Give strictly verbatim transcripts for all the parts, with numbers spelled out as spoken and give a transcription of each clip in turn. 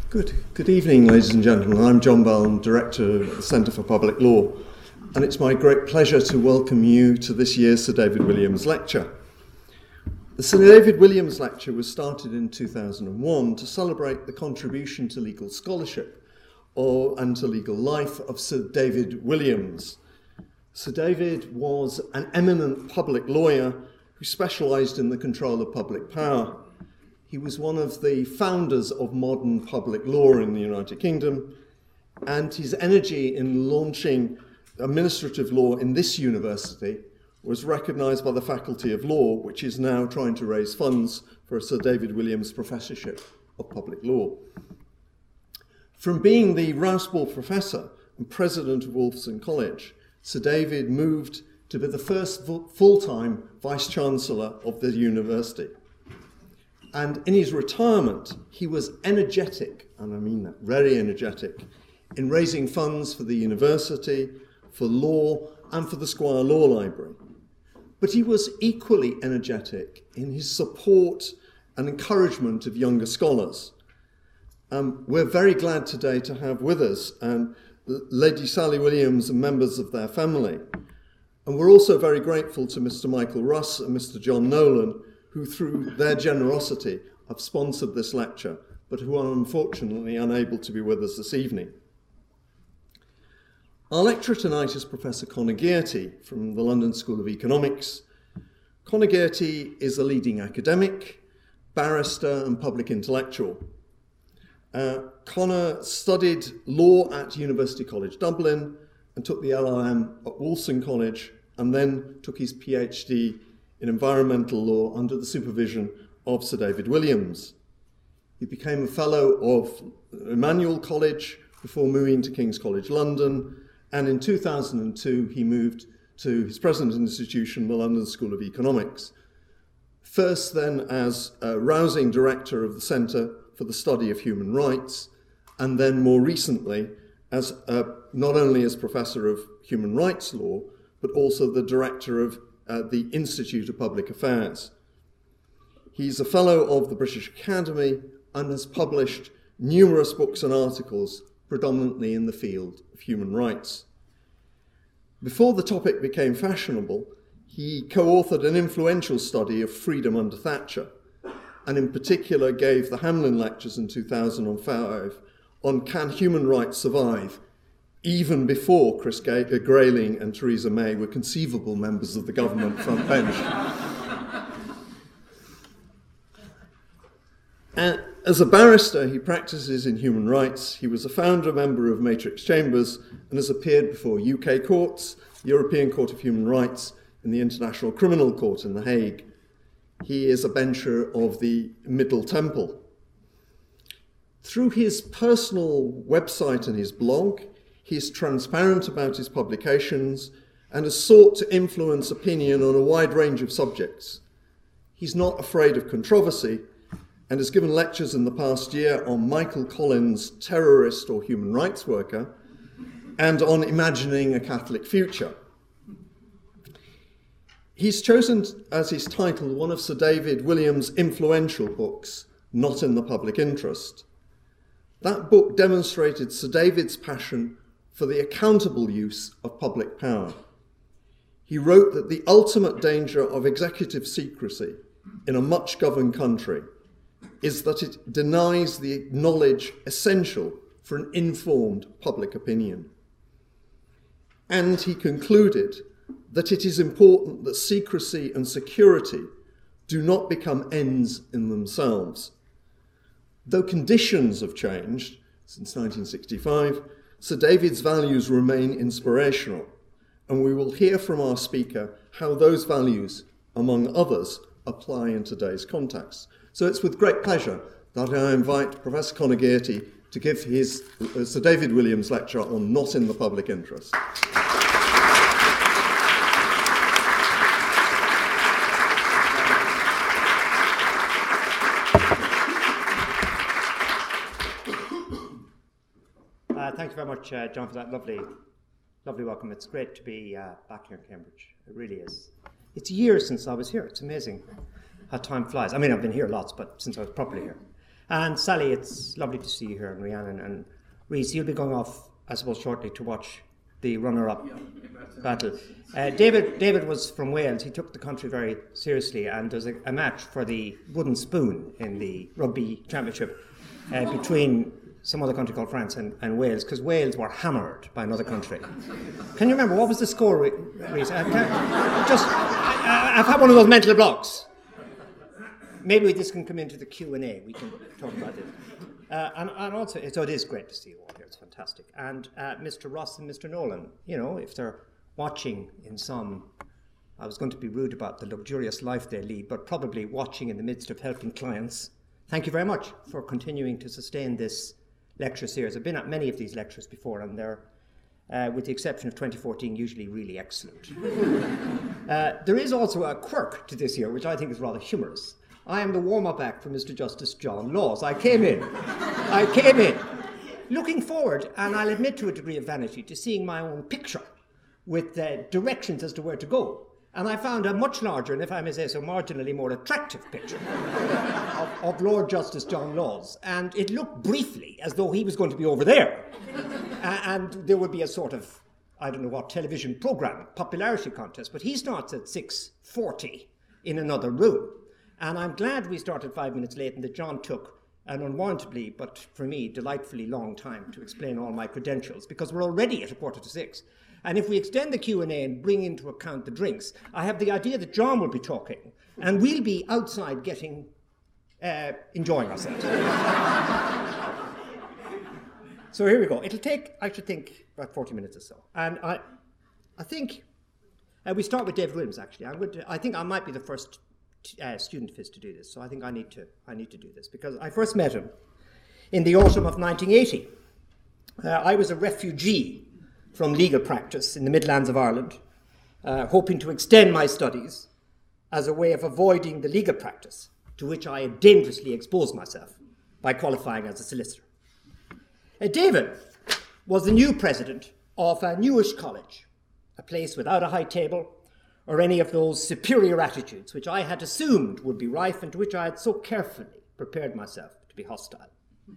Good. Good evening, ladies and gentlemen. I'm John Bell, Director of the Centre for Public Law, and it's my great pleasure to welcome you to this year's Sir David Williams Lecture. The Sir David Williams Lecture was started in two thousand one to celebrate the contribution to legal scholarship or, and to legal life of Sir David Williams. Sir David was an eminent public lawyer who specialised in the control of public power. He was one of the founders of modern public law in the United Kingdom, and his energy in launching administrative law in this university was recognised by the Faculty of Law, which is now trying to raise funds for a Sir David Williams Professorship of Public Law. From being the Rousball Professor and President of Wolfson College, Sir David moved to be the first full-time Vice-Chancellor of the university. And in his retirement, he was energetic, and I mean that, very energetic, in raising funds for the university, for law, and for the Squire Law Library. But he was equally energetic in his support and encouragement of younger scholars. Um, we're very glad today to have with us um, Lady Sally Williams and members of their family. And we're also very grateful to Mister Michael Russ and Mister John Nolan, who through their generosity have sponsored this lecture, but who are unfortunately unable to be with us this evening. Our lecturer tonight is Professor Conor Gearty from the London School of Economics. Conor Gearty is a leading academic, barrister and public intellectual. Uh, Conor studied law at University College Dublin and took the L L M at Wolfson College, and then took his PhD in environmental law under the supervision of Sir David Williams. He became a fellow of Emmanuel College before moving to King's College London, and in two thousand two he moved to his present institution, the London School of Economics. First then as a rousing director of the Centre for the Study of Human Rights, and then more recently as uh, not only as Professor of Human Rights Law, but also the director of Uh, the Institute of Public Affairs. He's a fellow of the British Academy and has published numerous books and articles, predominantly in the field of human rights. Before the topic became fashionable, he co-authored an influential study of freedom under Thatcher, and in particular gave the Hamlin Lectures in two thousand five on Can Human Rights Survive, even before Chris Grayling and Theresa May were conceivable members of the government front bench. And as a barrister, he practices in human rights. He was a founder member of Matrix Chambers and has appeared before U K courts, the European Court of Human Rights, and the International Criminal Court in The Hague. He is a bencher of the Middle Temple. Through his personal website and his blog, he is transparent about his publications and has sought to influence opinion on a wide range of subjects. He's not afraid of controversy and has given lectures in the past year on Michael Collins' Terrorist or Human Rights Worker and on Imagining a Catholic Future. He's chosen as his title one of Sir David Williams' influential books, Not in the Public Interest. That book demonstrated Sir David's passion for the accountable use of public power. He wrote that the ultimate danger of executive secrecy in a much governed country is that it denies the knowledge essential for an informed public opinion. And he concluded that it is important that secrecy and security do not become ends in themselves. Though conditions have changed since nineteen sixty-five, Sir David's values remain inspirational, and we will hear from our speaker how those values, among others, apply in today's context. So it's with great pleasure that I invite Professor Conor Gearty to give his uh, Sir David Williams lecture on Not in the Public Interest. Uh, thank you very much, uh, John, for that lovely, lovely welcome. It's great to be uh, back here in Cambridge. It really is. It's years since I was here. It's amazing how time flies. I mean, I've been here lots, but since I was properly here. And Sally, it's lovely to see you here, and Rhiannon and Reese. You'll be going off, I suppose, shortly to watch the runner-up battle. Uh, David David was from Wales. He took the country very seriously, and there's a, a match for the wooden spoon in the rugby championship uh, between some other country called France and, and Wales, because Wales were hammered by another country. Can you remember, what was the score, Reese? I can't, just, I, I've had one of those mental blocks. Maybe this can come into the Q and A. We can talk about it. Uh, and, and also, so it is great to see you all here. It's fantastic. And uh, Mister Ross and Mister Nolan, you know, if they're watching in some, I was going to be rude about the luxurious life they lead, but probably watching in the midst of helping clients, thank you very much for continuing to sustain this lecture series. I've been at many of these lectures before, and they're, uh, with the exception of twenty fourteen, usually really excellent. uh, there is also a quirk to this year, which I think is rather humorous. I am the warm-up act for Mister Justice John Laws. I came in, I came in, looking forward, and I'll admit to a degree of vanity, to seeing my own picture with uh, directions as to where to go. And I found a much larger, and if I may say so, marginally more attractive picture of, of Lord Justice John Laws. And it looked briefly as though he was going to be over there. uh, and there would be a sort of, I don't know what, television programme, popularity contest. But he starts at six forty in another room. And I'm glad we started five minutes late and that John took an unwarrantably, but for me, delightfully long time to explain all my credentials, because we're already at a quarter to six. And if we extend the Q and A and bring into account the drinks, I have the idea that John will be talking and we'll be outside getting, uh, enjoying ourselves. So here we go. It'll take, I should think, about forty minutes or so. And I, I think uh, we start with David Williams, actually. I'm going to, I think I might be the first Uh, student of his to do this, so I think I need to I need to do this, because I first met him in the autumn of nineteen eighty. Uh, I was a refugee from legal practice in the Midlands of Ireland, uh, hoping to extend my studies as a way of avoiding the legal practice to which I had dangerously exposed myself by qualifying as a solicitor. Uh, David was the new president of a newish college, a place without a high table or any of those superior attitudes which I had assumed would be rife and to which I had so carefully prepared myself to be hostile.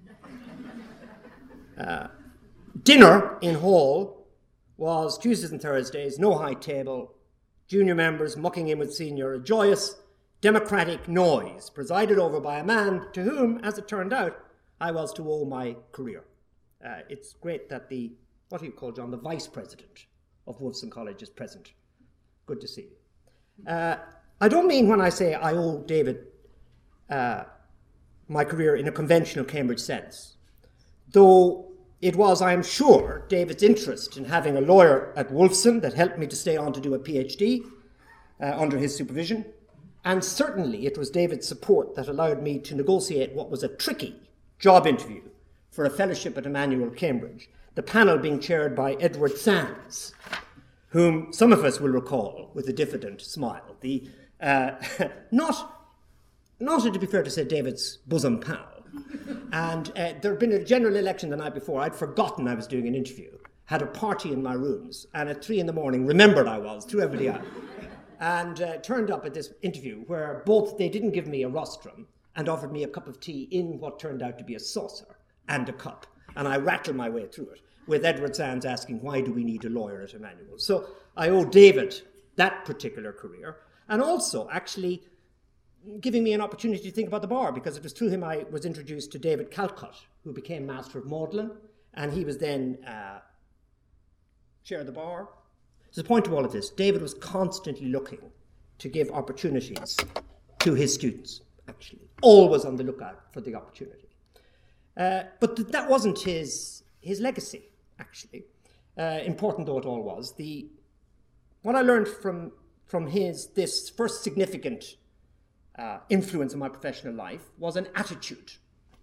Uh, dinner in hall was Tuesdays and Thursdays, no high table, junior members mucking in with senior, a joyous democratic noise presided over by a man to whom, as it turned out, I was to owe my career. Uh, it's great that the, what do you call John, the vice president of Wolfson College is present. Good to see you. Uh, I don't mean when I say I owe David uh, my career in a conventional Cambridge sense, though it was, I am sure, David's interest in having a lawyer at Wolfson that helped me to stay on to do a PhD uh, under his supervision, and certainly it was David's support that allowed me to negotiate what was a tricky job interview for a fellowship at Emmanuel Cambridge, the panel being chaired by Edward Sands, whom some of us will recall with a diffident smile, the uh, not, not to be fair to say, David's bosom pal. And uh, there had been a general election the night before. I'd forgotten I was doing an interview, had a party in my rooms, and at three in the morning remembered I was, threw everybody out, and uh, turned up at this interview where both they didn't give me a rostrum and offered me a cup of tea in what turned out to be a saucer and a cup, and I rattled my way through it, with Edward Sands asking, why do we need a lawyer at Emmanuel? So I owe David that particular career, and also actually giving me an opportunity to think about the bar, because it was through him I was introduced to David Calcott, who became Master of Magdalen, and he was then uh, chair of the bar. There's a point to all of this. David was constantly looking to give opportunities to his students, actually, always on the lookout for the opportunity. Uh, but th- that wasn't his, his legacy. Actually, uh, important though it all was, the what I learned from from his this first significant uh, influence in my professional life was an attitude.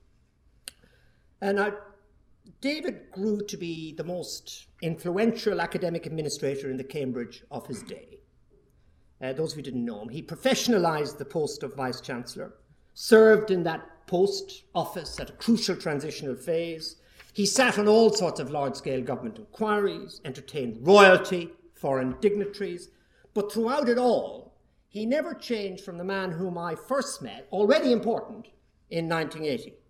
And I, David grew to be the most influential academic administrator in the Cambridge of his day. Uh, those of you who didn't know him, he professionalised the post of Vice Chancellor, served in that post office at a crucial transitional phase. He sat on all sorts of large-scale government inquiries, entertained royalty, foreign dignitaries, but throughout it all, he never changed from the man whom I first met, already important, in nineteen eighty.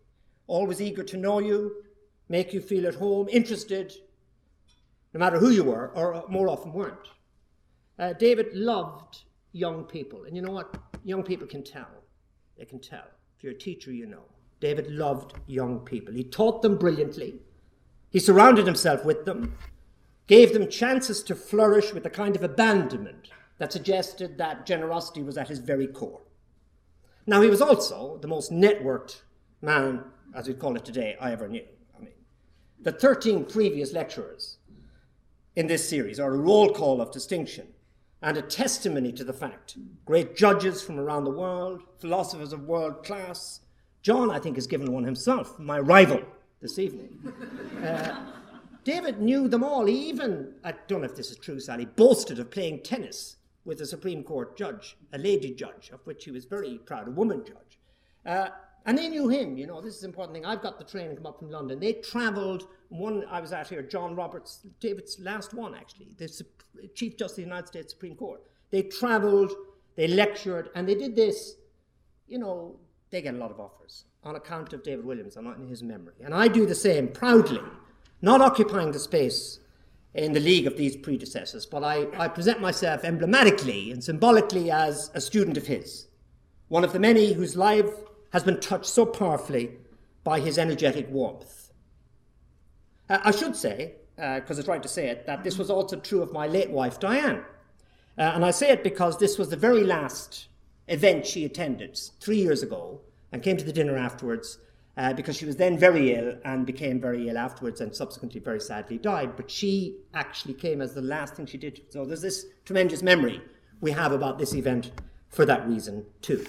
always eager to know you, make you feel at home, interested, no matter who you were, or more often weren't. Uh, David loved young people. And you know what? Young people can tell. They can tell. If you're a teacher, you know. David loved young people. He taught them brilliantly. He surrounded himself with them, gave them chances to flourish with a kind of abandonment that suggested that generosity was at his very core. Now, he was also the most networked man, as we call it today, I ever knew. I mean, the thirteen previous lecturers in this series are a roll call of distinction and a testimony to the fact. Great judges from around the world, philosophers of world class. John, I think, has given one himself, my rival this evening. Uh, David knew them all. He even, I don't know if this is true, Sally, boasted of playing tennis with a Supreme Court judge, a lady judge, of which he was very proud, a woman judge. Uh, and they knew him, you know, this is an important thing. I've got the train and come up from London. They travelled, one I was at here, John Roberts, David's last one actually, the Chief Justice of the United States Supreme Court. They travelled, they lectured, and they did this, you know, they get a lot of offers on account of David Williams, I'm not in his memory. And I do the same, proudly, not occupying the space in the league of these predecessors, but I, I present myself emblematically and symbolically as a student of his, one of the many whose life has been touched so powerfully by his energetic warmth. Uh, I should say, because uh, it's right to say it, that this was also true of my late wife, Diane. Uh, and I say it because this was the very last event she attended three years ago and came to the dinner afterwards uh, because she was then very ill and became very ill afterwards and subsequently very sadly died. But she actually came as the last thing she did. So there's this tremendous memory we have about this event for that reason too.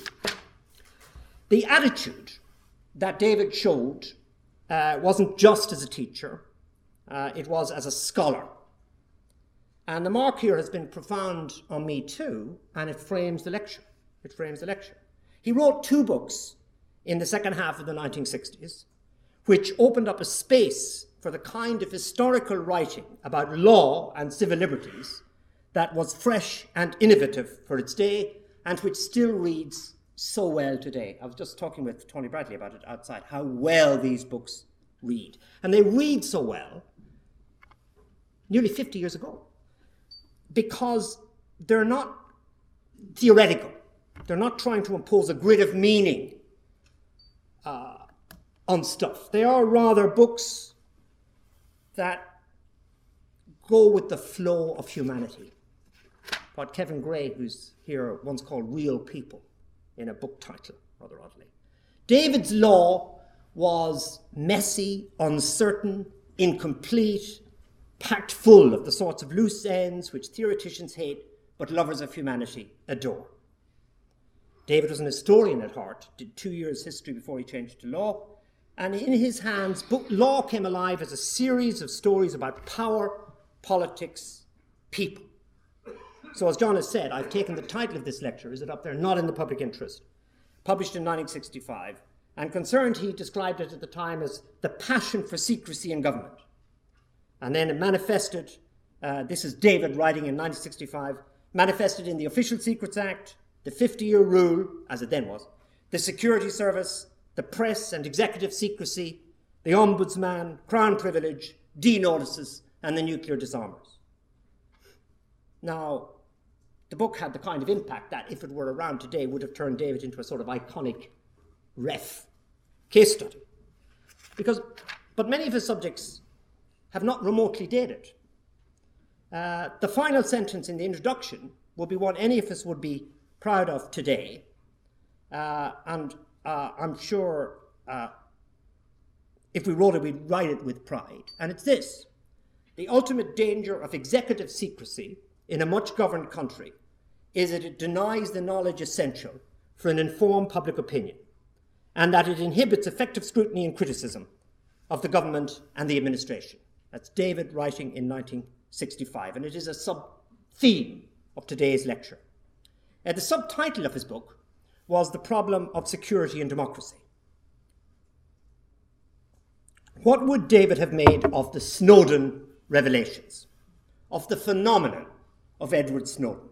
The attitude that David showed uh, wasn't just as a teacher, uh, it was as a scholar. And the mark here has been profound on me too, and it frames the lecture. It frames the lecture. He wrote two books in the second half of the nineteen sixties, which opened up a space for the kind of historical writing about law and civil liberties that was fresh and innovative for its day, and which still reads so well today. I was just talking with Tony Bradley about it outside, how well these books read. And they read so well nearly fifty years ago, because they're not theoretical. They're not trying to impose a grid of meaning uh, on stuff. They are rather books that go with the flow of humanity. What Kevin Gray, who's here, once called Real People in a book title, rather oddly. David's law was messy, uncertain, incomplete, packed full of the sorts of loose ends which theoreticians hate, but lovers of humanity adore. David was an historian at heart, did two years history before he changed to law, and in his hands, book law came alive as a series of stories about power, politics, people. So as John has said, I've taken the title of this lecture, is it up there, Not in the Public Interest, published in nineteen sixty-five, and concerned, he described it at the time as the passion for secrecy in government. And then it manifested, uh, this is David writing in nineteen sixty-five, manifested in the Official Secrets Act, the fifty-year rule, as it then was, the security service, the press and executive secrecy, the ombudsman, crown privilege, D-notices, and the nuclear disarmers. Now, the book had the kind of impact that, if it were around today, would have turned David into a sort of iconic ref case study. Because, but many of his subjects have not remotely dated. Uh, the final sentence in the introduction would be one any of us would be proud of today, uh, and uh, I'm sure uh, if we wrote it, we'd write it with pride. And it's this: the ultimate danger of executive secrecy in a much governed country is that it denies the knowledge essential for an informed public opinion, and that it inhibits effective scrutiny and criticism of the government and the administration. That's David writing in nineteen sixty-five, and it is a sub-theme of today's lecture. Uh, the subtitle of his book was The Problem of Security and Democracy. What would David have made of the Snowden revelations, of the phenomenon of Edward Snowden?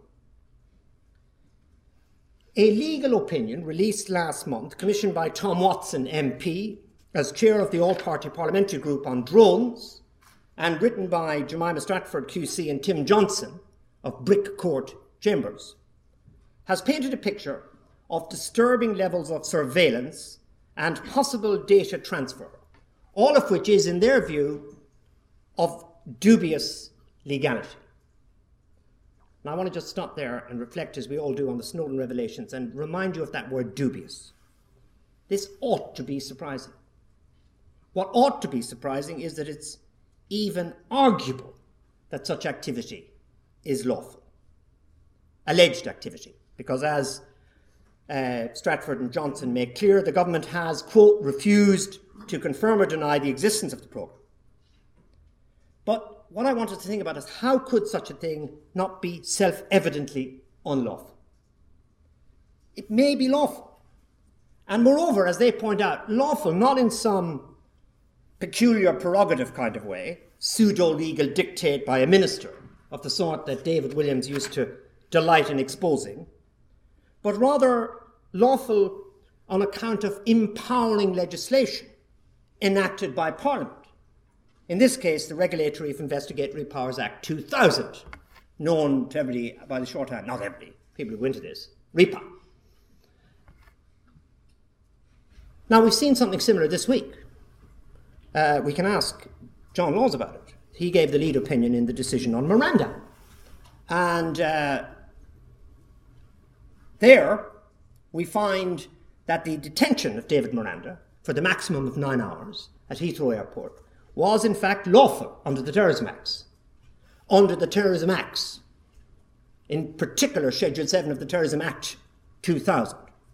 A legal opinion released last month, commissioned by Tom Watson M P as chair of the All-Party Parliamentary Group on Drones, and written by Jemima Stratford Q C and Tim Johnson of Brick Court Chambers, has painted a picture of disturbing levels of surveillance and possible data transfer, all of which is, in their view, of dubious legality. Now, I want to just stop there and reflect, as we all do, on the Snowden revelations and remind you of that word dubious. This ought to be surprising. What ought to be surprising is that it's even arguable that such activity is lawful. Alleged activity, because as uh, Stratford and Johnson make clear, the government has, quote, refused to confirm or deny the existence of the programme. But what I wanted to think about is, how could such a thing not be self-evidently unlawful? It may be lawful. And moreover, as they point out, lawful not in some peculiar prerogative kind of way, pseudo-legal dictate by a minister of the sort that David Williams used to delight in exposing, but rather lawful on account of empowering legislation enacted by Parliament. In this case, the Regulatory of Investigatory Powers Act two thousand, known to everybody by the shorthand, not everybody, people who go into this, REPA. Now, we've seen something similar this week. Uh, we can ask John Laws about it. He gave the lead opinion in the decision on Miranda. And uh, there we find that the detention of David Miranda for the maximum of nine hours at Heathrow Airport was in fact lawful under the Terrorism Acts. Under the Terrorism Acts, in particular Schedule seven of the Terrorism Act two thousand.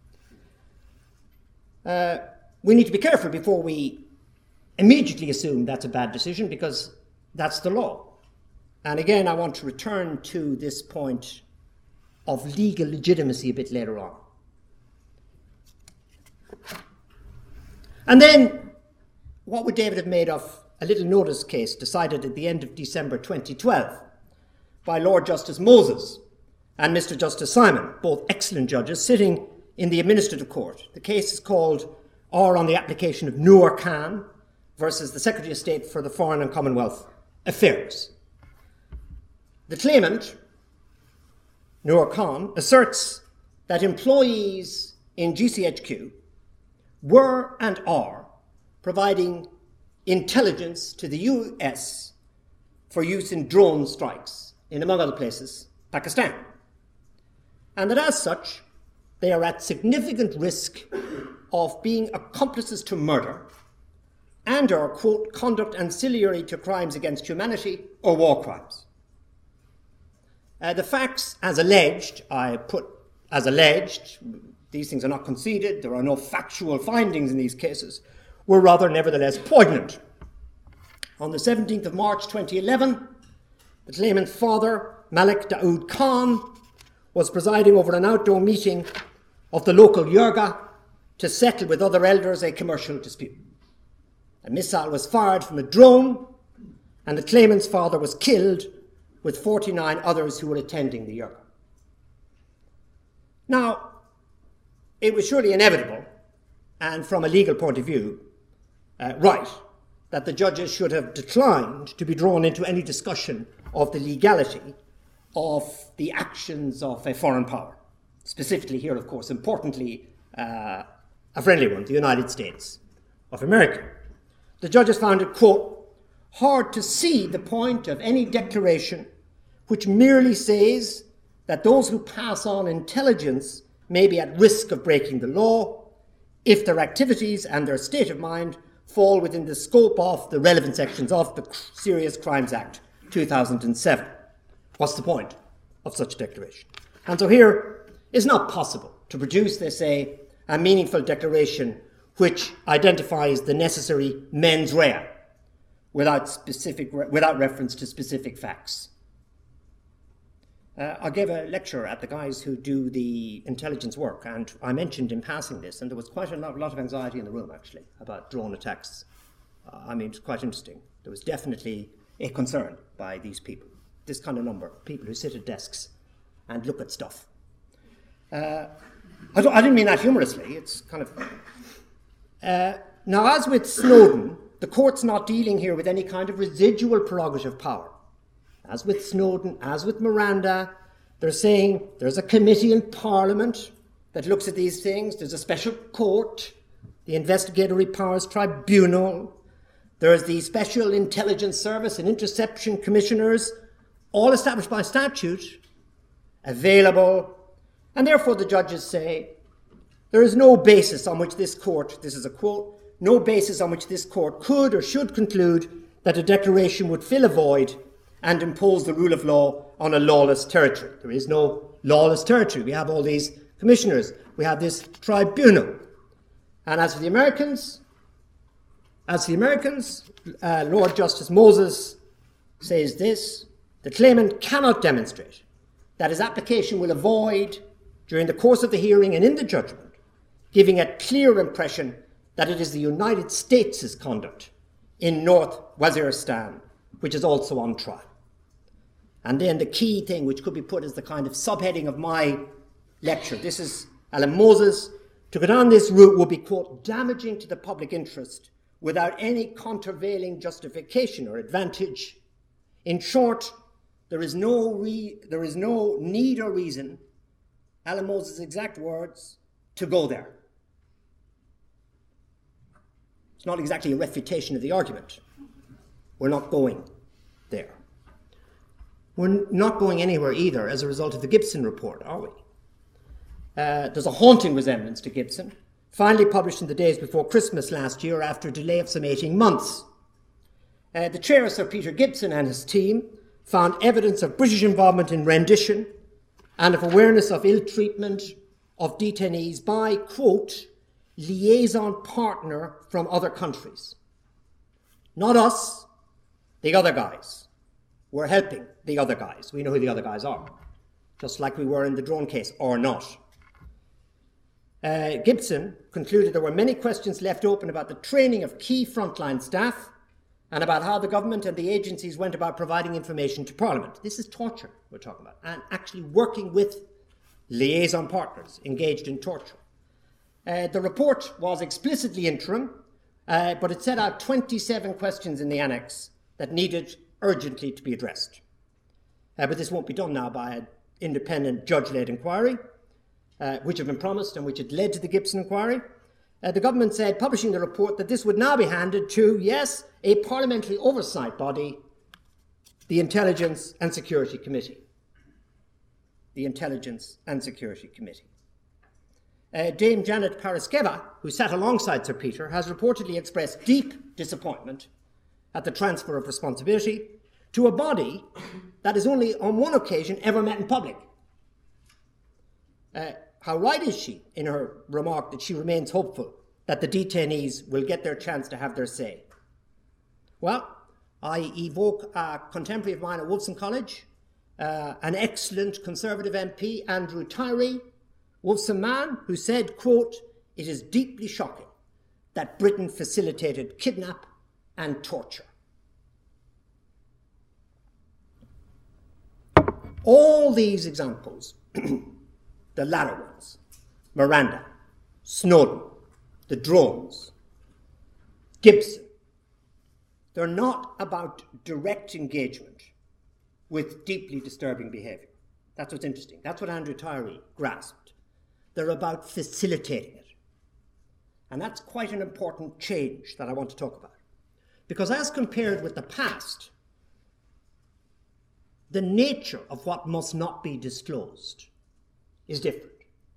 Uh, we need to be careful before we immediately assume that's a bad decision, because that's the law. And again, I want to return to this point of legal legitimacy a bit later on. And then, what would David have made of a little notice case decided at the end of December twenty twelve by Lord Justice Moses and Mister Justice Simon, both excellent judges, sitting in the Administrative Court? The case is called R on the application of Noor Khan versus the Secretary of State for the Foreign and Commonwealth Affairs. The claimant, Noor Khan, asserts that employees in G C H Q were and are providing intelligence to the U S for use in drone strikes in, among other places, Pakistan. And that as such, they are at significant risk of being accomplices to murder and are, quote, conduct ancillary to crimes against humanity or war crimes. Uh, the facts, as alleged, I put as alleged, these things are not conceded, there are no factual findings in these cases, were rather nevertheless poignant. On the seventeenth of March twenty eleven, the claimant's father, Malik Daoud Khan, was presiding over an outdoor meeting of the local Yurga to settle with other elders a commercial dispute. A missile was fired from a drone, and the claimant's father was killed with forty-nine others who were attending the Yurga. Now, it was surely inevitable, and from a legal point of view, uh, right, that the judges should have declined to be drawn into any discussion of the legality of the actions of a foreign power. Specifically here, of course, importantly, uh, a friendly one, the United States of America. The judges found it, quote, hard to see the point of any declaration which merely says that those who pass on intelligence may be at risk of breaking the law if their activities and their state of mind fall within the scope of the relevant sections of the Serious Crimes Act two thousand seven. What's the point of such a declaration? And so here it's not possible to produce, they say, a meaningful declaration which identifies the necessary mens rea without, specific, without reference to specific facts. Uh, I gave a lecture at the guys who do the intelligence work, and I mentioned in passing this, and there was quite a lot, lot of anxiety in the room, actually, about drone attacks. Uh, I mean, it's quite interesting. There was definitely a concern by these people, this kind of number of people who sit at desks and look at stuff. Uh, I, don't, I didn't mean that humorously. It's kind of... Uh, now, as with Snowden, the court's not dealing here with any kind of residual prerogative power. As with Snowden, as with Miranda, they're saying there's a committee in Parliament that looks at these things. There's a special court, the Investigatory Powers Tribunal. There's the Special Intelligence Service and Interception Commissioners, all established by statute, available. And therefore the judges say there is no basis on which this court, this is a quote, no basis on which this court could or should conclude that a declaration would fill a void and impose the rule of law on a lawless territory. There is no lawless territory. We have all these commissioners. We have this tribunal. And as for the Americans, as for the Americans, uh, Lord Justice Moses says this: the claimant cannot demonstrate that his application will avoid, during the course of the hearing and in the judgment, giving a clear impression that it is the United States' conduct in North Waziristan which is also on trial. And then the key thing, which could be put as the kind of subheading of my lecture, this is Alan Moses, to go down this route would be, quote, damaging to the public interest without any countervailing justification or advantage. In short, there is no re- there is no need or reason, Alan Moses' exact words, to go there. It's not exactly a refutation of the argument. We're not going there. We're not going anywhere either as a result of the Gibson report, are we? Uh, there's a haunting resemblance to Gibson, finally published in the days before Christmas last year after a delay of some eighteen months. Uh, the chair, Sir Peter Gibson, and his team found evidence of British involvement in rendition and of awareness of ill treatment of detainees by, quote, liaison partner from other countries. Not us, the other guys. We're helping the other guys. We know who the other guys are, just like we were in the drone case, or not. Uh, Gibson concluded there were many questions left open about the training of key frontline staff and about how the government and the agencies went about providing information to Parliament. This is torture we're talking about, and actually working with liaison partners engaged in torture. Uh, the report was explicitly interim, uh, but it set out twenty-seven questions in the annex that needed urgently to be addressed. Uh, but this won't be done now by an independent judge-led inquiry, uh, which had been promised and which had led to the Gibson inquiry. Uh, the government said, publishing the report, that this would now be handed to, yes, a parliamentary oversight body, the Intelligence and Security Committee. The Intelligence and Security Committee. Uh, Dame Janet Paraskeva, who sat alongside Sir Peter, has reportedly expressed deep disappointment at the transfer of responsibility to a body that has only on one occasion ever met in public. Uh, how right is she in her remark that she remains hopeful that the detainees will get their chance to have their say? Well, I evoke a contemporary of mine at Wolfson College, uh, an excellent Conservative M P, Andrew Tyree, Wolfson man, who said, quote, it is deeply shocking that Britain facilitated kidnap and torture. All these examples, the latter ones, Miranda, Snowden, the drones, Gibson, they're not about direct engagement with deeply disturbing behaviour. That's what's interesting. That's what Andrew Tyree grasped. They're about facilitating it. And that's quite an important change that I want to talk about. Because as compared with the past, the nature of what must not be disclosed is different.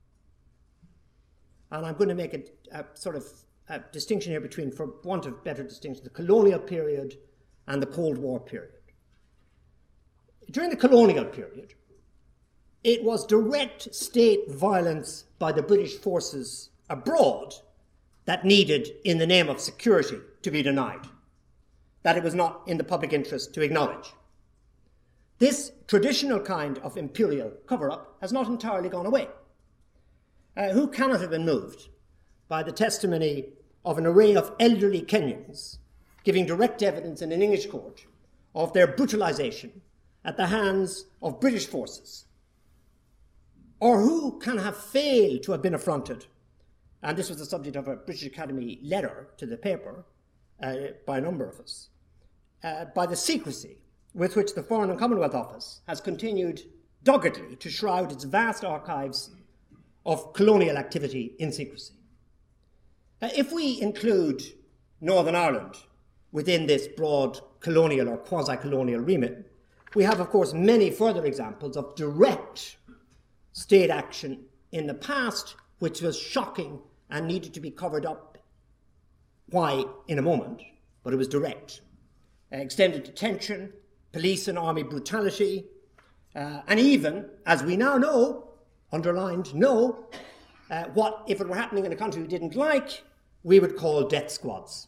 And I'm going to make a, a sort of a distinction here between, for want of better distinction, the colonial period and the Cold War period. During the colonial period, it was direct state violence by the British forces abroad that needed, in the name of security, to be denied, that it was not in the public interest to acknowledge. This traditional kind of imperial cover-up has not entirely gone away. Uh, who cannot have been moved by the testimony of an array of elderly Kenyans giving direct evidence in an English court of their brutalisation at the hands of British forces? Or who can have failed to have been affronted and this was the subject of a British Academy letter to the paper uh, by a number of us, uh, by the secrecy with which the Foreign and Commonwealth Office has continued doggedly to shroud its vast archives of colonial activity in secrecy. Uh, if we include Northern Ireland within this broad colonial or quasi-colonial remit, we have, of course, many further examples of direct state action in the past, which was shocking and needed to be covered up. Why, in a moment, but it was direct. Uh, extended detention, police and army brutality, uh, and even, as we now know, underlined know, uh, what, if it were happening in a country we didn't like, we would call death squads.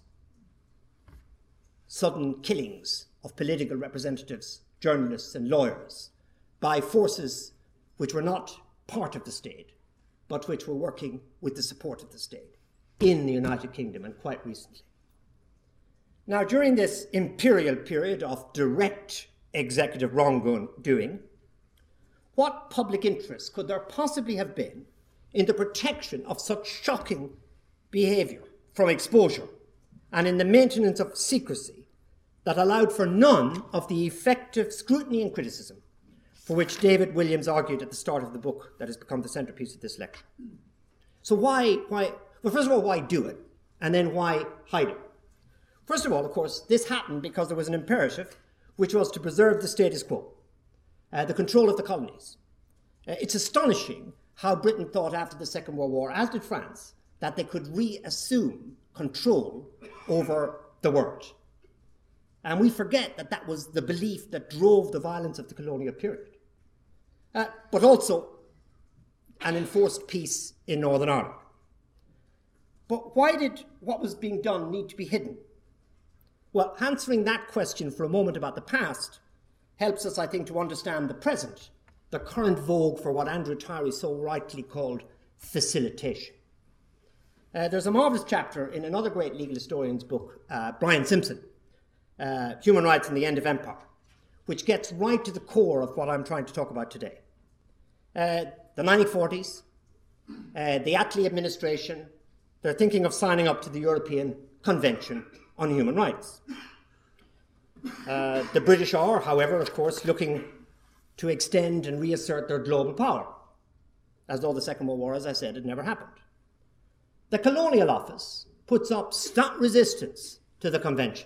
Sudden killings of political representatives, journalists and lawyers by forces which were not part of the state, but which were working with the support of the state in the United Kingdom and quite recently. Now, during this imperial period of direct executive wrongdoing, what public interest could there possibly have been in the protection of such shocking behaviour from exposure and in the maintenance of secrecy that allowed for none of the effective scrutiny and criticism for which David Williams argued at the start of the book that has become the centrepiece of this lecture? So why, why, well, first of all, why do it? And then why hide it? First of all, of course, this happened because there was an imperative which was to preserve the status quo, uh, the control of the colonies. Uh, it's astonishing how Britain thought after the Second World War, as did France, that they could reassume control over the world. And we forget that that was the belief that drove the violence of the colonial period. Uh, but also an enforced peace in Northern Ireland. But why did what was being done need to be hidden? Well, answering that question for a moment about the past helps us, I think, to understand the present, the current vogue for what Andrew Tyree so rightly called facilitation. Uh, there's a marvellous chapter in another great legal historian's book, uh, Brian Simpson, uh, Human Rights and the End of Empire, which gets right to the core of what I'm trying to talk about today. Uh, the nineteen forties, uh, the Attlee administration, they're thinking of signing up to the European Convention on Human Rights. Uh, the British are, however, of course, looking to extend and reassert their global power, as though the Second World War, as I said, had never happened. The Colonial Office puts up stout resistance to the convention.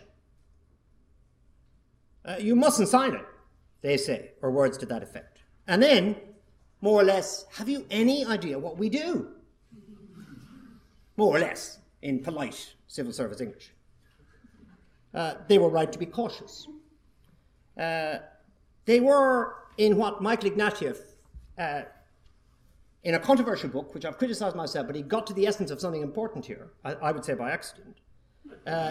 Uh, you mustn't sign it, they say, or words to that effect. And then, more or less, have you any idea what we do? More or less, in polite civil service English. Uh, they were right to be cautious. Uh, they were in what Michael Ignatieff, uh, in a controversial book, which I've criticised myself, but he got to the essence of something important here, I, I would say by accident. Uh,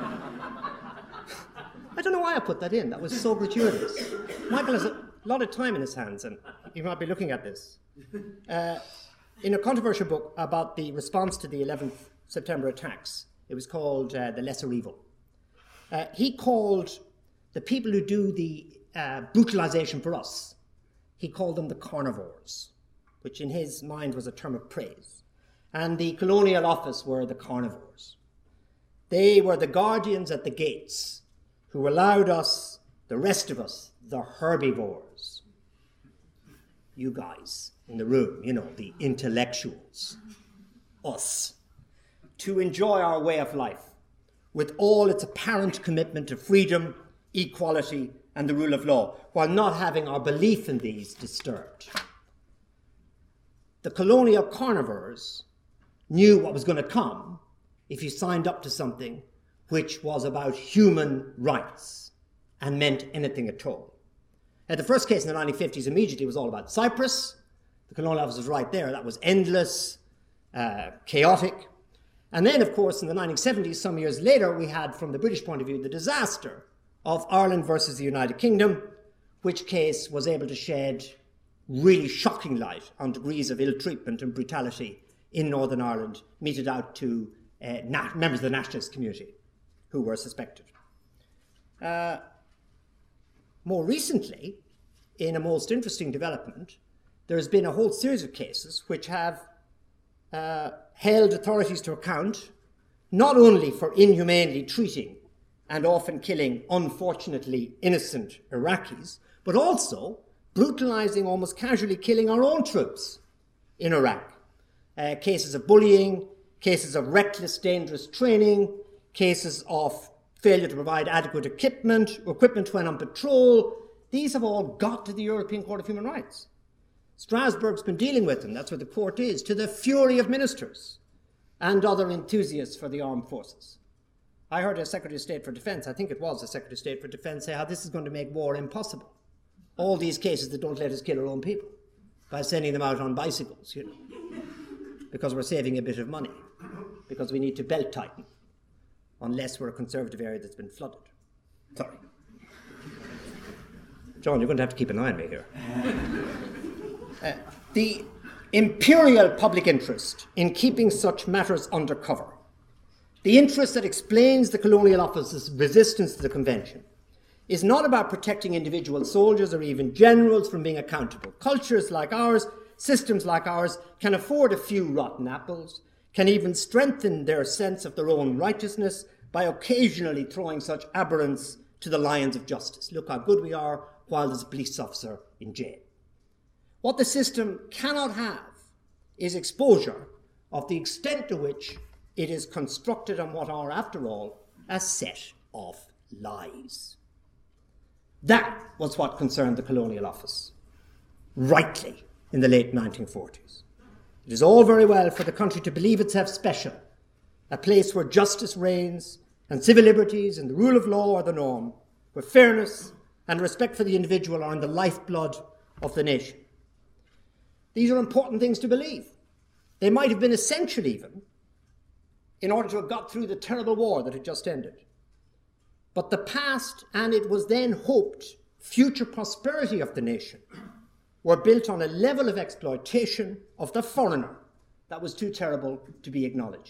I don't know why I put that in. That was so gratuitous. Michael has a lot of time in his hands, and he might be looking at this. Uh, in a controversial book about the response to the eleventh September attacks, it was called uh, The Lesser Evil. Uh, he called the people who do the uh, brutalization for us, he called them the carnivores, which in his mind was a term of praise. And the Colonial Office were the carnivores. They were the guardians at the gates who allowed us, the rest of us, the herbivores. You guys in the room, you know, the intellectuals, us, to enjoy our way of life with all its apparent commitment to freedom, equality, and the rule of law, while not having our belief in these disturbed. The colonial carnivores knew what was going to come if you signed up to something which was about human rights and meant anything at all. Uh, the first case in the nineteen fifties immediately was all about Cyprus. The Colonial Office was right there. That was endless, uh, chaotic. And then, of course, in the nineteen seventies, some years later, we had, from the British point of view, the disaster of Ireland versus the United Kingdom, which case was able to shed really shocking light on degrees of ill treatment and brutality in Northern Ireland, meted out to uh, na- members of the nationalist community who were suspected. Uh, more recently, in a most interesting development, there has been a whole series of cases which have uh, held authorities to account not only for inhumanely treating and often killing unfortunately innocent Iraqis, but also brutalizing, almost casually killing our own troops in Iraq. Uh, cases of bullying, cases of reckless, dangerous training, cases of failure to provide adequate equipment, equipment when on patrol. These have all got to the European Court of Human Rights. Strasbourg's been dealing with them, that's where the court is, to the fury of ministers and other enthusiasts for the armed forces. I heard a Secretary of State for Defence, I think it was a Secretary of State for Defence, say how this is going to make war impossible. All these cases that don't let us kill our own people by sending them out on bicycles, you know, because we're saving a bit of money, because we need to belt tighten, unless we're a conservative area that's been flooded. Sorry. John, you're going to have to keep an eye on me here. Uh, the imperial public interest in keeping such matters under cover, the interest that explains the Colonial Office's resistance to the Convention, is not about protecting individual soldiers or even generals from being accountable. Cultures like ours, systems like ours, can afford a few rotten apples, can even strengthen their sense of their own righteousness by occasionally throwing such aberrants to the lions of justice. Look how good we are while there's a police officer in jail. What the system cannot have is exposure of the extent to which it is constructed on what are, after all, a set of lies. That was what concerned the Colonial Office, rightly, in the late nineteen forties. It is all very well for the country to believe itself special, a place where justice reigns and civil liberties and the rule of law are the norm, where fairness and respect for the individual are in the lifeblood of the nation. These are important things to believe. They might have been essential even in order to have got through the terrible war that had just ended. But the past, and it was then hoped, future prosperity of the nation were built on a level of exploitation of the foreigner that was too terrible to be acknowledged.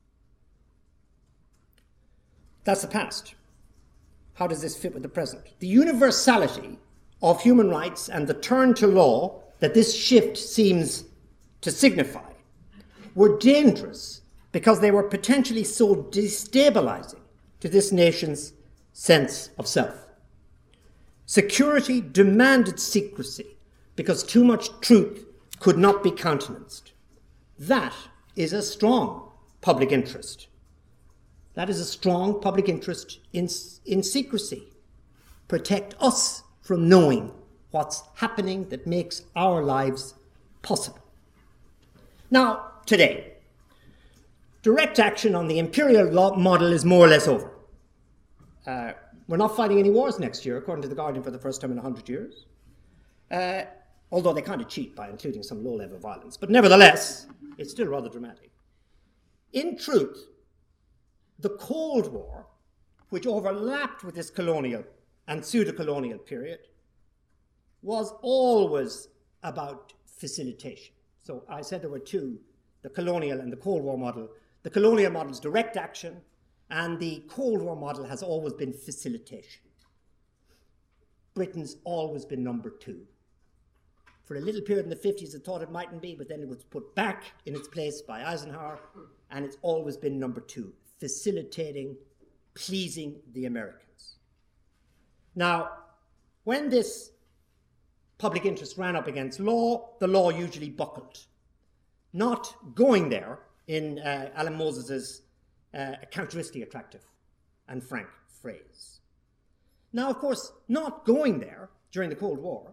That's the past. How does this fit with the present? The universality of human rights and the turn to law that this shift seems to signify were dangerous because they were potentially so destabilizing to this nation's sense of self. Security demanded secrecy because too much truth could not be countenanced. That is a strong public interest. That is a strong public interest in, in secrecy. Protect us from knowing what's happening that makes our lives possible. Now, today, direct action on the imperial law model is more or less over. Uh, we're not fighting any wars next year, according to The Guardian, for the first time in one hundred years. Uh, although they kind of cheat by including some low-level violence. But nevertheless, it's still rather dramatic. In truth, the Cold War, which overlapped with this colonial and pseudo-colonial period, was always about facilitation. So I said there were two, the colonial and the Cold War model. The colonial model is direct action, and the Cold War model has always been facilitation. Britain's always been number two. For a little period in the fifties, it thought it mightn't be, but then it was put back in its place by Eisenhower, and it's always been number two, facilitating, pleasing the Americans. Now, when this public interest ran up against law, the law usually buckled. Not going there, in uh, Alan Moses's uh, characteristically attractive and frank phrase. Now, of course, not going there during the Cold War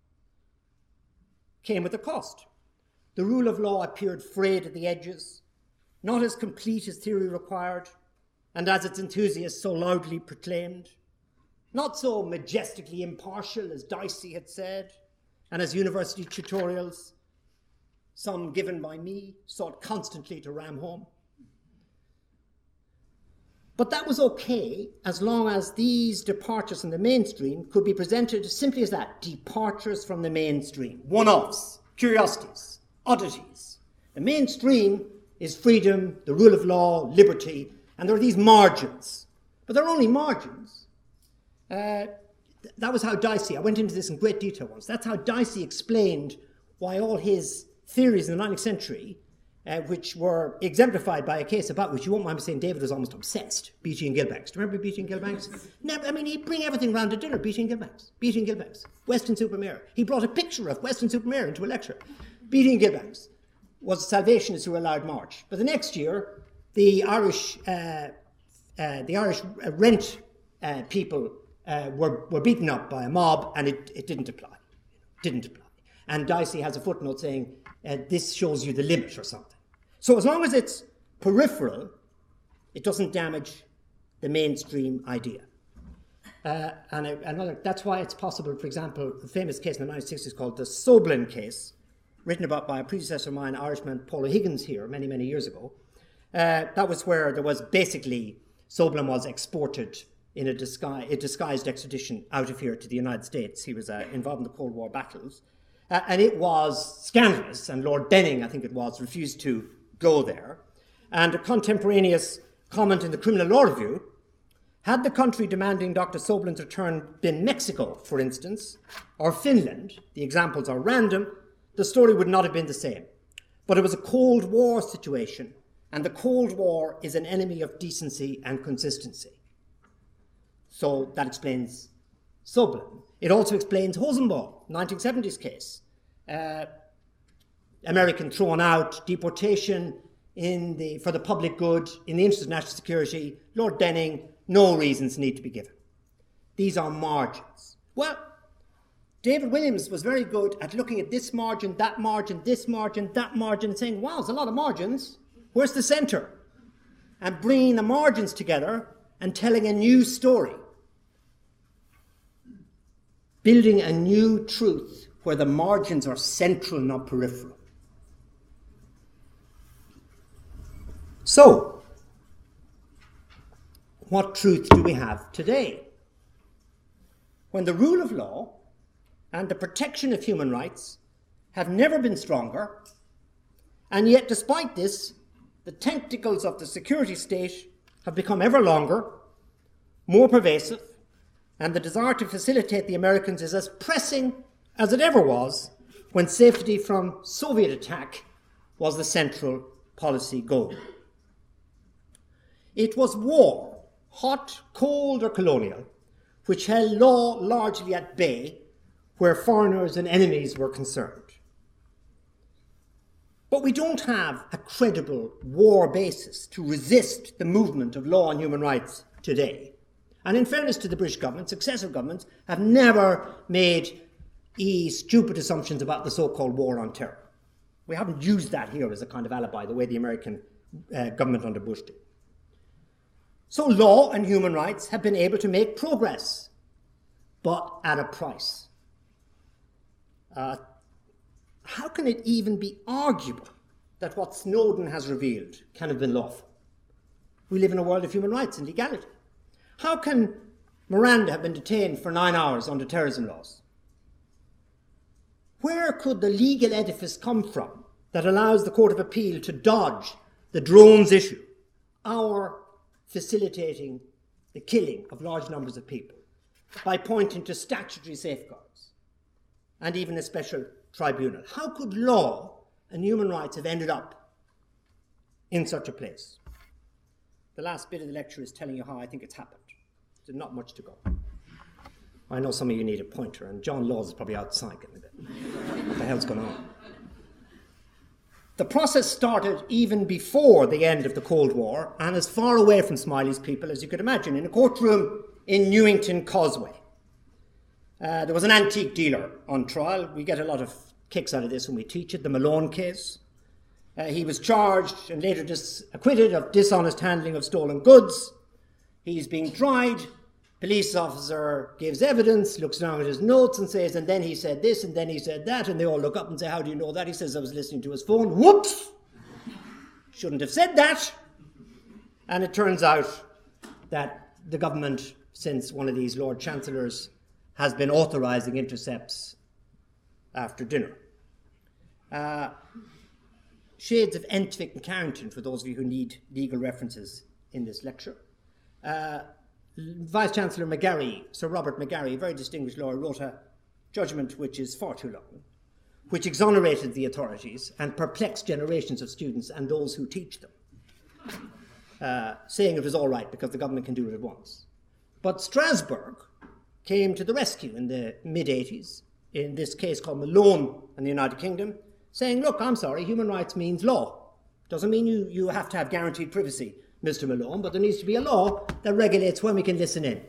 came with a cost. The rule of law appeared frayed at the edges, not as complete as theory required, and as its enthusiasts so loudly proclaimed, not so majestically impartial as Dicey had said, and as university tutorials, some given by me, sought constantly to ram home. But that was okay as long as these departures from the mainstream could be presented simply as that, departures from the mainstream, one-offs, curiosities, oddities. The mainstream is freedom, the rule of law, liberty, and there are these margins. But they're only margins. Uh, th- that was how Dicey, I went into this in great detail once, that's how Dicey explained why all his theories in the nineteenth century uh, which were exemplified by a case about which you won't mind me saying David was almost obsessed, Beatty and Gilbanks. Do you remember Beatty and Gilbanks? Never, I mean, he'd bring everything round to dinner, Beatty and Gilbanks, Beatty and Gilbanks, Weston-super-Mare. He brought a picture of Weston-super-Mare into a lecture. Beatty and Gilbanks was the Salvationists who allowed march. But the next year, the Irish, uh, uh, the Irish rent uh, people uh, were, were beaten up by a mob, and it, it didn't apply. Didn't apply. And Dicey has a footnote saying, uh, this shows you the limit or something. So as long as it's peripheral, it doesn't damage the mainstream idea. Uh, and another, that's why it's possible, for example, the famous case in the nineteen sixties called the Soblin case, written about by a predecessor of mine, Irishman Paul O'Higgins here, many, many years ago. Uh, that was where there was basically, Soblin was exported in a, disguise, a disguised extradition out of here to the United States. He was uh, involved in the Cold War battles. Uh, and it was scandalous, and Lord Benning, I think it was, refused to go there. And a contemporaneous comment in the Criminal Law Review, had the country demanding Doctor Soblin's return been Mexico, for instance, or Finland, the examples are random, the story would not have been the same. But it was a Cold War situation, and the Cold War is an enemy of decency and consistency. So that explains Soblin. It also explains Hosenbaum, nineteen seventies case. Uh, American thrown out, deportation in the, for the public good, in the interest of national security, Lord Benning, no reasons need to be given. These are margins. Well, David Williams was very good at looking at this margin, that margin, this margin, that margin, and saying, wow, there's a lot of margins. Where's the centre? And bringing the margins together and telling a new story. Building a new truth where the margins are central, not peripheral. So, what truth do we have today? When the rule of law and the protection of human rights have never been stronger, and yet despite this, the tentacles of the security state have become ever longer, more pervasive, and the desire to facilitate the Americans is as pressing as it ever was when safety from Soviet attack was the central policy goal. It was war, hot, cold, or colonial, which held law largely at bay where foreigners and enemies were concerned. But we don't have a credible war basis to resist the movement of law and human rights today. And in fairness to the British government, successive governments have never made e stupid assumptions about the so-called war on terror. We haven't used that here as a kind of alibi, the way the American uh, government under Bush did. So law and human rights have been able to make progress, but at a price. Uh, how can it even be arguable that what Snowden has revealed can have been lawful? We live in a world of human rights and legality. How can Miranda have been detained for nine hours under terrorism laws? Where could the legal edifice come from that allows the Court of Appeal to dodge the drones issue, our facilitating the killing of large numbers of people, by pointing to statutory safeguards and even a special tribunal? How could law and human rights have ended up in such a place? The last bit of the lecture is telling you how I think it's happened. There's not much to go. I know some of you need a pointer, and John Laws is probably outside getting a bit. What the hell's going on? The process started even before the end of the Cold War, and as far away from Smiley's people as you could imagine, in a courtroom in Newington Causeway. Uh, there was an antique dealer on trial. We get a lot of kicks out of this when we teach it, the Malone case. Uh, he was charged and later dis- acquitted of dishonest handling of stolen goods. He's being tried. Police officer gives evidence, looks down at his notes and says, and then he said this, and then he said that, and they all look up and say, how do you know that? He says, I was listening to his phone. Whoops! Shouldn't have said that. And it turns out that the government, since one of these Lord Chancellors, has been authorising intercepts after dinner. Uh, shades of Entwick and Carrington, for those of you who need legal references in this lecture. Uh, Vice-Chancellor McGarry, Sir Robert McGarry, a very distinguished lawyer, wrote a judgment which is far too long, which exonerated the authorities and perplexed generations of students and those who teach them, uh, saying it was all right because the government can do it at once. But Strasbourg came to the rescue in the mid-eighties, in this case called Malone in the United Kingdom, saying, look, I'm sorry, human rights means law. Doesn't mean you, you have to have guaranteed privacy, Mister Malone, but there needs to be a law that regulates when we can listen in.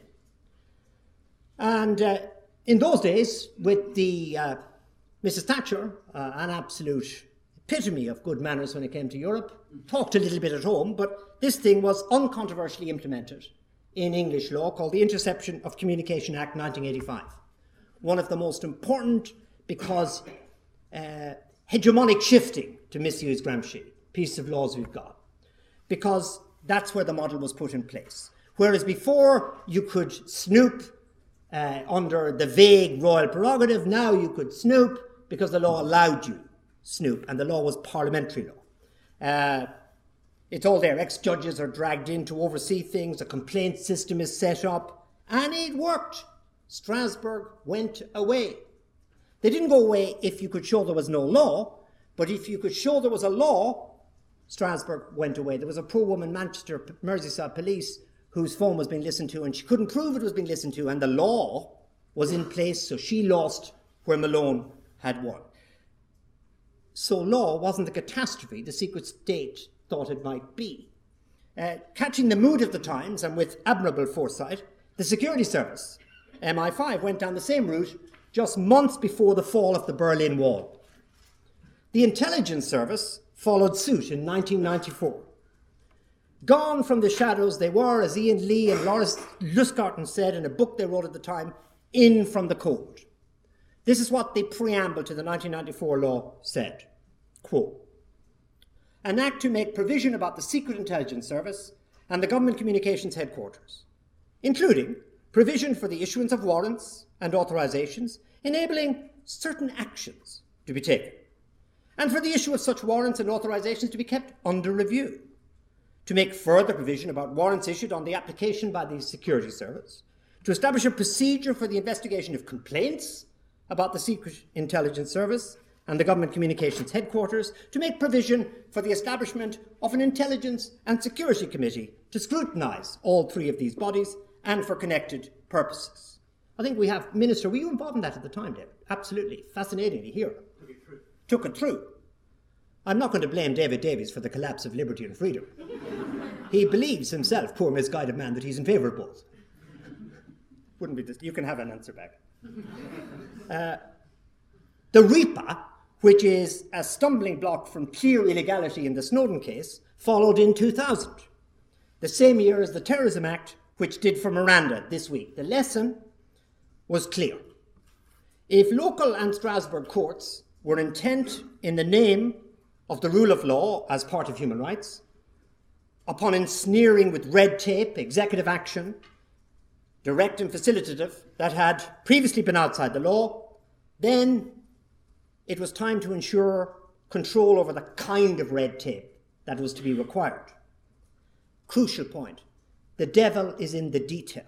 And uh, in those days, with the uh, Missus Thatcher, uh, an absolute epitome of good manners when it came to Europe, talked a little bit at home, but this thing was uncontroversially implemented in English law called the Interception of Communication Act nineteen eighty-five. One of the most important because uh, hegemonic shifting, to misuse Gramsci, piece of laws we've got, because that's where the model was put in place. Whereas before you could snoop uh, under the vague royal prerogative, now you could snoop because the law allowed you snoop, and the law was parliamentary law. Uh, it's all there. Ex-judges are dragged in to oversee things, a complaint system is set up, and it worked. Strasbourg went away. They didn't go away if you could show there was no law, but if you could show there was a law, Strasbourg went away. There was a poor woman, Manchester Merseyside Police, whose phone was being listened to, and she couldn't prove it was being listened to, and the law was in place, so she lost where Malone had won. So law wasn't the catastrophe the secret state thought it might be. Uh, catching the mood of the times, and with admirable foresight, the security service, M I five, went down the same route just months before the fall of the Berlin Wall. The intelligence service followed suit in nineteen ninety-four. Gone from the shadows, they were, as Ian Lee and Lawrence Lustgarten said in a book they wrote at the time, in from the cold. This is what the preamble to the nineteen ninety-four law said, quote, an act to make provision about the Secret Intelligence Service and the Government Communications Headquarters, including provision for the issuance of warrants and authorizations enabling certain actions to be taken, and for the issue of such warrants and authorizations to be kept under review, to make further provision about warrants issued on the application by the Security Service, to establish a procedure for the investigation of complaints about the Secret Intelligence Service and the Government Communications Headquarters, to make provision for the establishment of an Intelligence and Security Committee to scrutinise all three of these bodies and for connected purposes. I think we have, Minister, were you involved in that at the time, David? Absolutely. Fascinatingly here. Took it through. Took it through. I'm not going to blame David Davies for the collapse of liberty and freedom. He believes himself, poor misguided man, that he's in favour of both. Wouldn't be this. You can have an answer back. Uh, the RIPA, which is a stumbling block from clear illegality in the Snowden case, followed in two thousand, the same year as the Terrorism Act, which did for Miranda this week. The lesson was clear. If local and Strasbourg courts were intent in the name of the rule of law as part of human rights, upon ensnaring with red tape, executive action, direct and facilitative, that had previously been outside the law, then it was time to ensure control over the kind of red tape that was to be required. Crucial point. The devil is in the detail.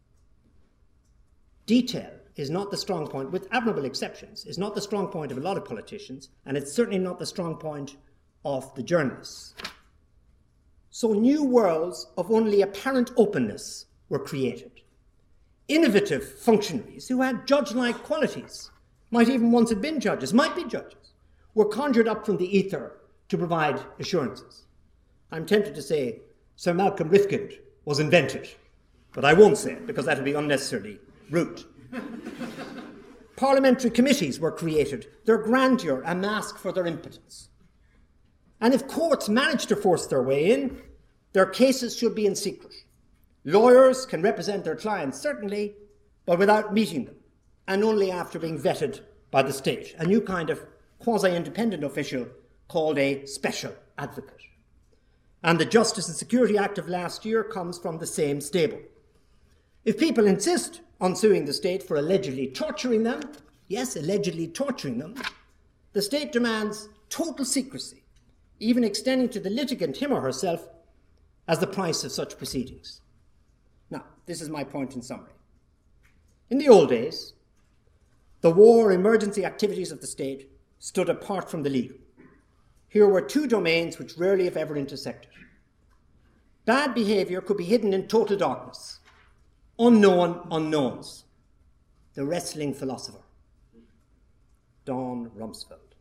Detail is not the strong point, with admirable exceptions, is not the strong point of a lot of politicians, and it's certainly not the strong point of the journalists. So new worlds of only apparent openness were created. Innovative functionaries who had judge-like qualities, might even once have been judges, might be judges, were conjured up from the ether to provide assurances. I'm tempted to say Sir Malcolm Rifkind was invented, but I won't say it because that would be unnecessarily rude. Parliamentary committees were created, their grandeur a mask for their impotence. And if courts manage to force their way in, their cases should be in secret. Lawyers can represent their clients, certainly, but without meeting them, and only after being vetted by the state, a new kind of quasi-independent official called a special advocate. And the Justice and Security Act of last year comes from the same stable. If people insist on suing the state for allegedly torturing them, yes, allegedly torturing them, the state demands total secrecy, even extending to the litigant, him or herself, as the price of such proceedings. Now, this is my point in summary. In the old days, the war emergency activities of the state stood apart from the legal. Here were two domains which rarely, if ever, intersected. Bad behaviour could be hidden in total darkness. Unknown unknowns. The wrestling philosopher, Don Rumsfeld.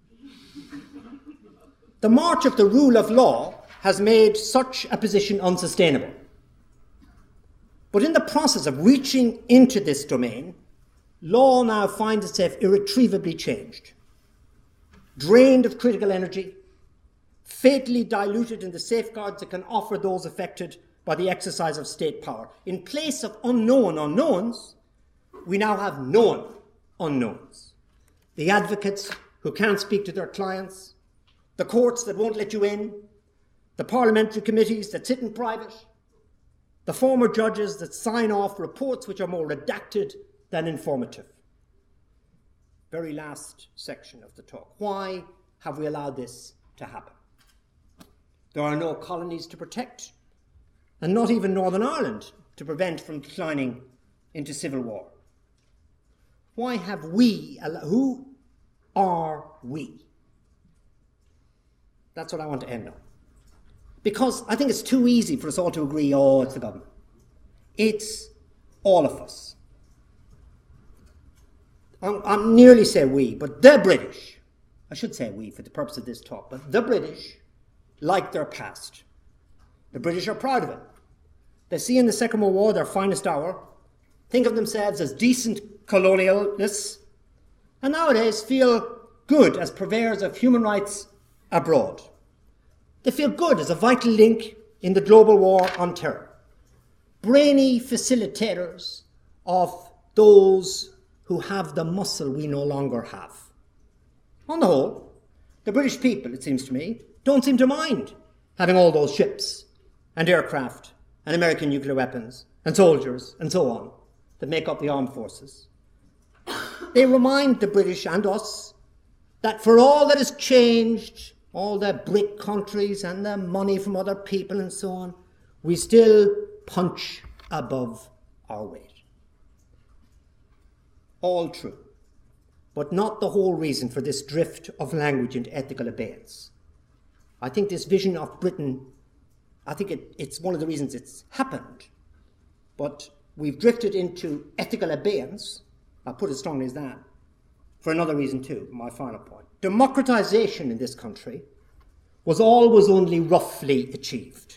The march of the rule of law has made such a position unsustainable. But in the process of reaching into this domain, law now finds itself irretrievably changed, drained of critical energy, fatally diluted in the safeguards it can offer those affected by the exercise of state power. In place of unknown unknowns, we now have known unknowns. The advocates who can't speak to their clients, the courts that won't let you in, the parliamentary committees that sit in private, the former judges that sign off reports which are more redacted than informative. Very last section of the talk. Why have we allowed this to happen? There are no colonies to protect, and not even Northern Ireland to prevent from declining into civil war. Why have we, who are we? That's what I want to end on. Because I think it's too easy for us all to agree, oh, it's the government. It's all of us. I'm, I'm nearly say we, but the British, I should say we for the purpose of this talk, but the British like their past. The British are proud of it. They see in the Second World War their finest hour, think of themselves as decent colonialists, and nowadays feel good as purveyors of human rights abroad. They feel good as a vital link in the global war on terror. Brainy facilitators of those who have the muscle we no longer have. On the whole, the British people, it seems to me, don't seem to mind having all those ships and aircraft and American nuclear weapons and soldiers and so on that make up the armed forces. They remind the British and us that for all that has changed, all the BRIC countries and the money from other people and so on, we still punch above our weight. All true, but not the whole reason for this drift of language into ethical abeyance. I think this vision of Britain, I think it, it's one of the reasons it's happened, but we've drifted into ethical abeyance, I'll put it strongly as that, for another reason too, my final point. Democratization in this country was always only roughly achieved.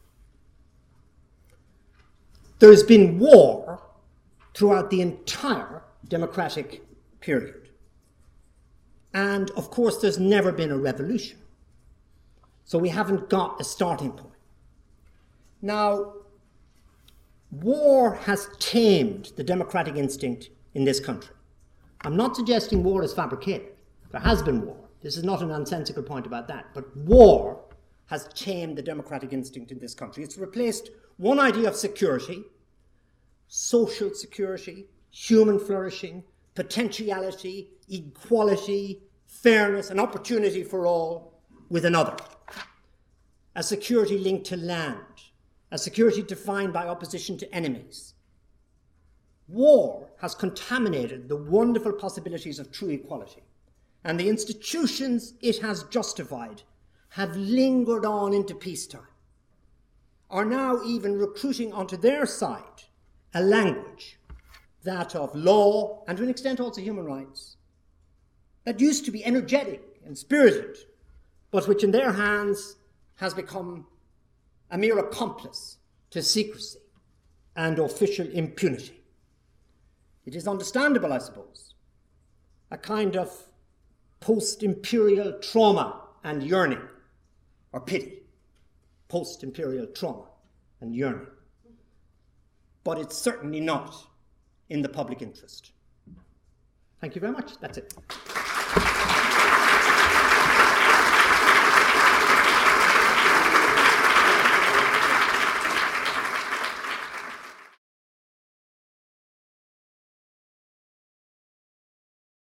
There has been war throughout the entire democratic period. And of course, there's never been a revolution. So we haven't got a starting point. Now, war has tamed the democratic instinct in this country. I'm not suggesting war is fabricated. There has been war. This is not a nonsensical point about that. But war has tamed the democratic instinct in this country. It's replaced one idea of security, social security, human flourishing, potentiality, equality, fairness, and opportunity for all with another. A security linked to land, a security defined by opposition to enemies. War has contaminated the wonderful possibilities of true equality, and the institutions it has justified have lingered on into peacetime, are now even recruiting onto their side a language, that of law, and to an extent also human rights, that used to be energetic and spirited, but which in their hands has become a mere accomplice to secrecy and official impunity. It is understandable, I suppose, a kind of post-imperial trauma and yearning, or pity, post-imperial trauma and yearning. But it's certainly not in the public interest. Thank you very much. That's it.